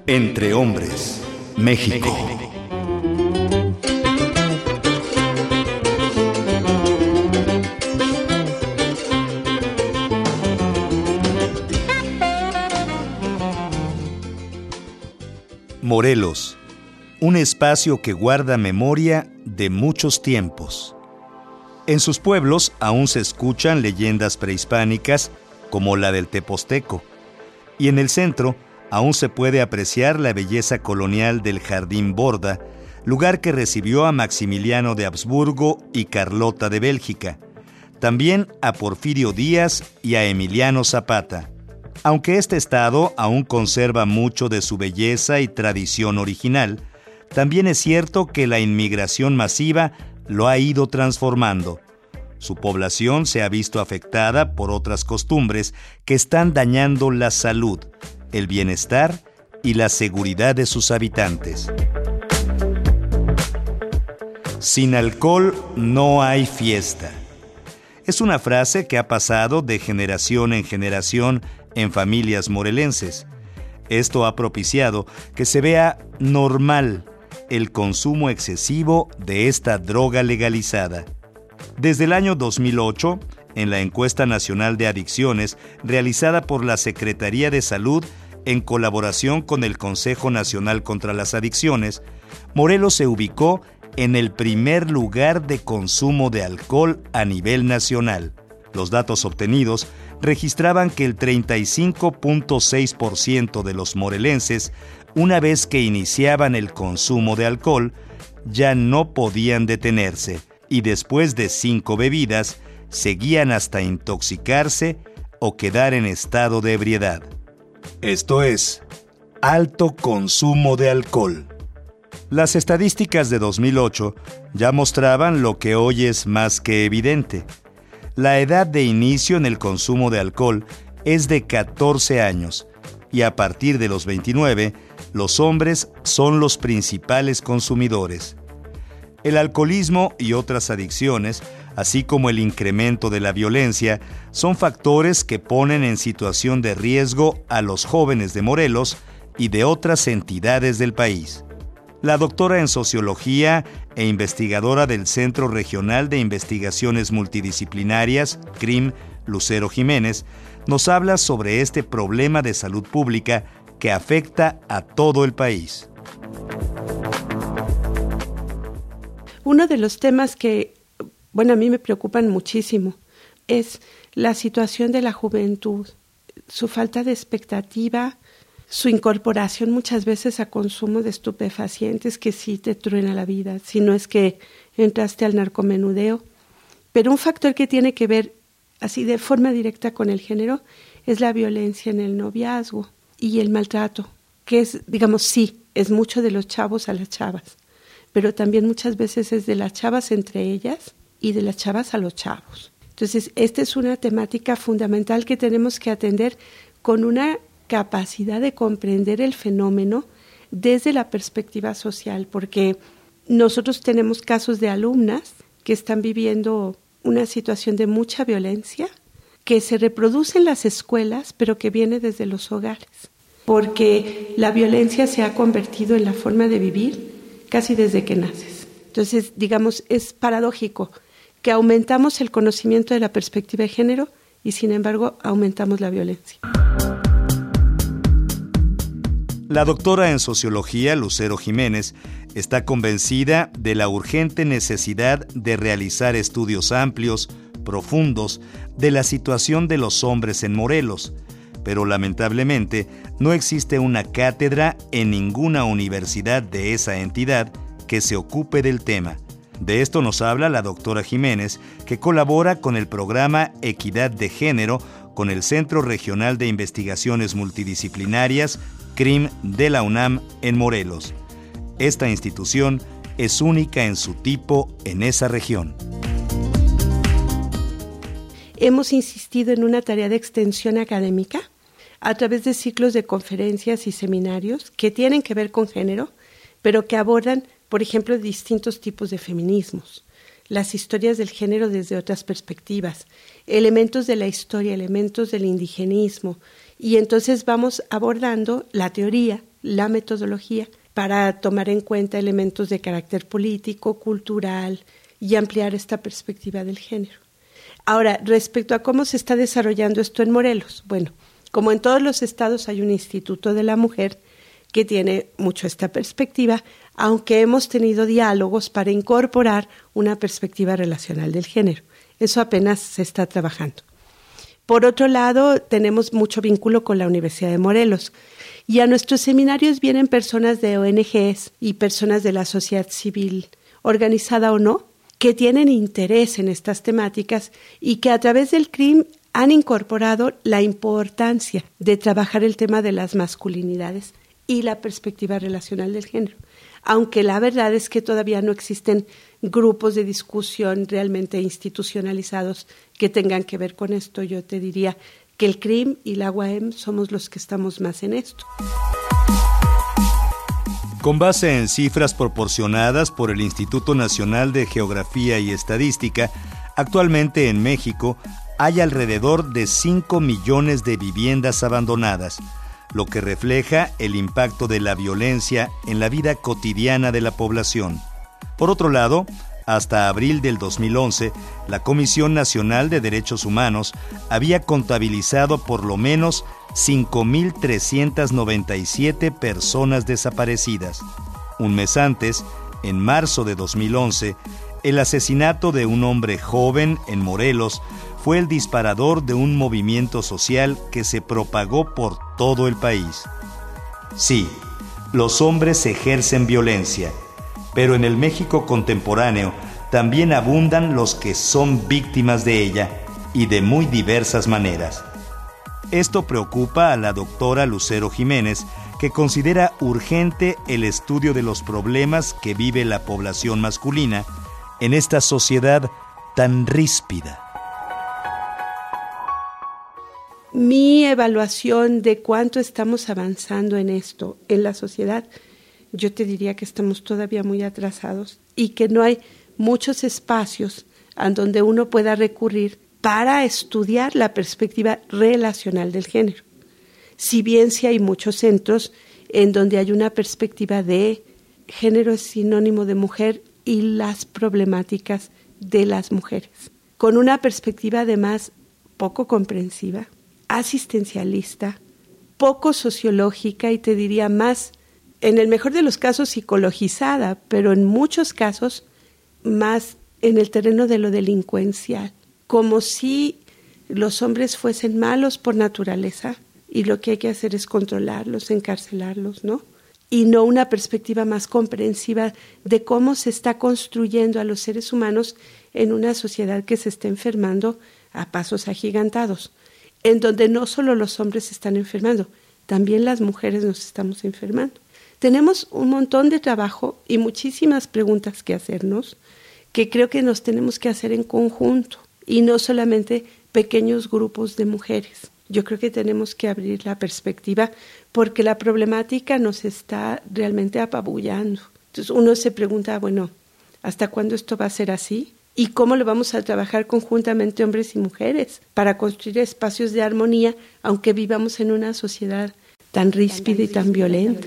Entre Hombres, México. Morelos, un espacio que guarda memoria de muchos tiempos. En sus pueblos aún se escuchan leyendas prehispánicas como la del Teposteco, y en el centro aún se puede apreciar la belleza colonial del Jardín Borda, lugar que recibió a Maximiliano de Habsburgo y Carlota de Bélgica, también a Porfirio Díaz y a Emiliano Zapata. Aunque este estado aún conserva mucho de su belleza y tradición original, también es cierto que la inmigración masiva lo ha ido transformando. Su población se ha visto afectada por otras costumbres que están dañando la salud, el bienestar y la seguridad de sus habitantes. Sin alcohol no hay fiesta. Es una frase que ha pasado de generación en generación en familias morelenses. Esto ha propiciado que se vea normal el consumo excesivo de esta droga legalizada. Desde el año 2008, en la encuesta nacional de adicciones realizada por la Secretaría de Salud en colaboración con el Consejo Nacional contra las Adicciones, Morelos se ubicó en el primer lugar de consumo de alcohol a nivel nacional. Los datos obtenidos registraban que el 35.6% de los morelenses, una vez que iniciaban el consumo de alcohol, ya no podían detenerse y después de 5 bebidas seguían hasta intoxicarse o quedar en estado de ebriedad. Esto es, alto consumo de alcohol. Las estadísticas de 2008 ya mostraban lo que hoy es más que evidente. La edad de inicio en el consumo de alcohol es de 14 años y a partir de los 29, los hombres son los principales consumidores. El alcoholismo y otras adicciones, así como el incremento de la violencia, son factores que ponen en situación de riesgo a los jóvenes de Morelos y de otras entidades del país. La doctora en Sociología e investigadora del Centro Regional de Investigaciones Multidisciplinarias, CRIM, Lucero Jiménez, nos habla sobre este problema de salud pública que afecta a todo el país. Uno de los temas que, a mí me preocupan muchísimo es la situación de la juventud, su falta de expectativa, su incorporación muchas veces a consumo de estupefacientes que sí te truena la vida, si no es que entraste al narcomenudeo. Pero un factor que tiene que ver así de forma directa con el género es la violencia en el noviazgo y el maltrato, que es, es mucho de los chavos a las chavas, pero también muchas veces es de las chavas entre ellas y de las chavas a los chavos. Entonces, esta es una temática fundamental que tenemos que atender con una capacidad de comprender el fenómeno desde la perspectiva social, porque nosotros tenemos casos de alumnas que están viviendo una situación de mucha violencia que se reproduce en las escuelas, pero que viene desde los hogares, porque la violencia se ha convertido en la forma de vivir casi desde que naces. Entonces, es paradójico que aumentamos el conocimiento de la perspectiva de género y, sin embargo, aumentamos la violencia. La doctora en Sociología, Lucero Jiménez, está convencida de la urgente necesidad de realizar estudios amplios, profundos, de la situación de los hombres en Morelos, pero lamentablemente no existe una cátedra en ninguna universidad de esa entidad que se ocupe del tema. De esto nos habla la doctora Jiménez, que colabora con el programa Equidad de Género con el Centro Regional de Investigaciones Multidisciplinarias, CRIM, de la UNAM en Morelos. Esta institución es única en su tipo en esa región. Hemos insistido en una tarea de extensión académica a través de ciclos de conferencias y seminarios que tienen que ver con género, pero que abordan, por ejemplo, distintos tipos de feminismos, las historias del género desde otras perspectivas, elementos de la historia, elementos del indigenismo, y entonces vamos abordando la teoría la metodología para tomar en cuenta elementos de carácter político, cultural y ampliar esta perspectiva del género. Ahora, respecto a cómo se está desarrollando esto en Morelos, bueno, como en todos los estados hay un Instituto de la Mujer que tiene mucho esta perspectiva, aunque hemos tenido diálogos para incorporar una perspectiva relacional del género. Eso apenas se está trabajando. Por otro lado, tenemos mucho vínculo con la Universidad de Morelos y a nuestros seminarios vienen personas de ONGs y personas de la sociedad civil, organizada o no, que tienen interés en estas temáticas y que a través del CRIM han incorporado la importancia de trabajar el tema de las masculinidades y la perspectiva relacional del género. Aunque la verdad es que todavía no existen grupos de discusión realmente institucionalizados que tengan que ver con esto, yo te diría que el CRIM y la UAM somos los que estamos más en esto. Con base en cifras proporcionadas por el Instituto Nacional de Geografía y Estadística, actualmente en México hay alrededor de 5 millones de viviendas abandonadas, lo que refleja el impacto de la violencia en la vida cotidiana de la población. Por otro lado, hasta abril del 2011, la Comisión Nacional de Derechos Humanos había contabilizado por lo menos 5,397 personas desaparecidas. Un mes antes, en marzo de 2011, el asesinato de un hombre joven en Morelos fue el disparador de un movimiento social que se propagó por todo el país. Sí, los hombres ejercen violencia, pero en el México contemporáneo también abundan los que son víctimas de ella, y de muy diversas maneras. Esto preocupa a la doctora Lucero Jiménez, que considera urgente el estudio de los problemas que vive la población masculina en esta sociedad tan ríspida. Mi evaluación de cuánto estamos avanzando en esto, en la sociedad, yo te diría que estamos todavía muy atrasados y que no hay muchos espacios a donde uno pueda recurrir para estudiar la perspectiva relacional del género. Si bien sí hay muchos centros en donde hay una perspectiva de género es sinónimo de mujer y las problemáticas de las mujeres, con una perspectiva además poco comprensiva, asistencialista, poco sociológica y te diría más, en el mejor de los casos, psicologizada, pero en muchos casos más en el terreno de lo delincuencial, como si los hombres fuesen malos por naturaleza y lo que hay que hacer es controlarlos, encarcelarlos, ¿no? Y no una perspectiva más comprensiva de cómo se está construyendo a los seres humanos en una sociedad que se está enfermando a pasos agigantados, en donde no solo los hombres se están enfermando, también las mujeres nos estamos enfermando. Tenemos un montón de trabajo y muchísimas preguntas que hacernos, que creo que nos tenemos que hacer en conjunto y no solamente pequeños grupos de mujeres. Yo creo que tenemos que abrir la perspectiva porque la problemática nos está realmente apabullando. Entonces uno se pregunta, bueno, ¿hasta cuándo esto va a ser así? ¿Y cómo lo vamos a trabajar conjuntamente hombres y mujeres para construir espacios de armonía, aunque vivamos en una sociedad tan ríspida y tan violenta?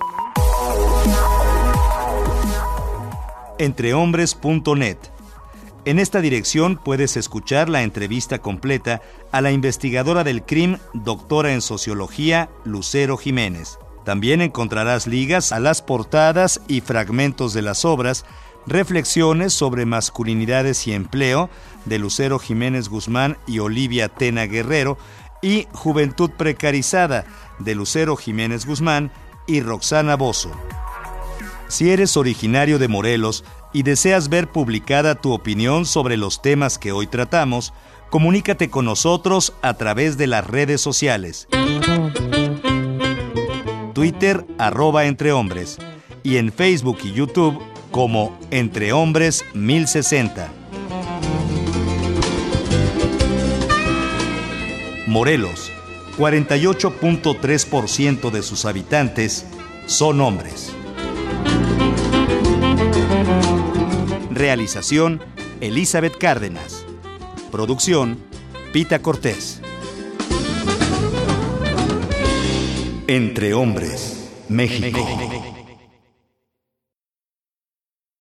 Entrehombres.net. En esta dirección puedes escuchar la entrevista completa a la investigadora del CRIM, doctora en sociología, Lucero Jiménez. También encontrarás ligas a las portadas y fragmentos de las obras, reflexiones sobre masculinidades y empleo de Lucero Jiménez Guzmán y Olivia Tena Guerrero y Juventud Precarizada de Lucero Jiménez Guzmán y Roxana Bozo. Si eres originario de Morelos y deseas ver publicada tu opinión sobre los temas que hoy tratamos, comunícate con nosotros a través de las redes sociales. Twitter @entrehombres y en Facebook y YouTube como Entre Hombres 1060. Morelos, 48.3% de sus habitantes son hombres. Realización, Elizabeth Cárdenas. Producción, Pita Cortés. Entre Hombres. México.